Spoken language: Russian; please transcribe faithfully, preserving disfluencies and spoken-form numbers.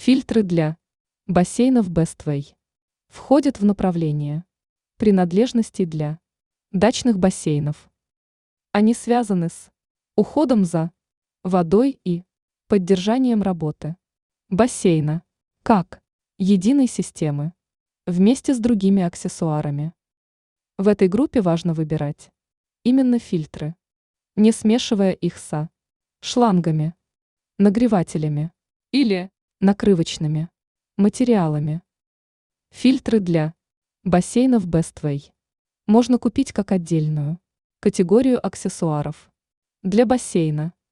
Фильтры для бассейнов Bestway входят в направление принадлежностей для дачных бассейнов. Они связаны с уходом за водой и поддержанием работы бассейна как единой системы вместе с другими аксессуарами. В этой группе важно выбирать именно фильтры, не смешивая их со шлангами, нагревателями или накрывочными материалами. Фильтры для бассейнов Bestway можно купить как отдельную категорию аксессуаров для бассейна.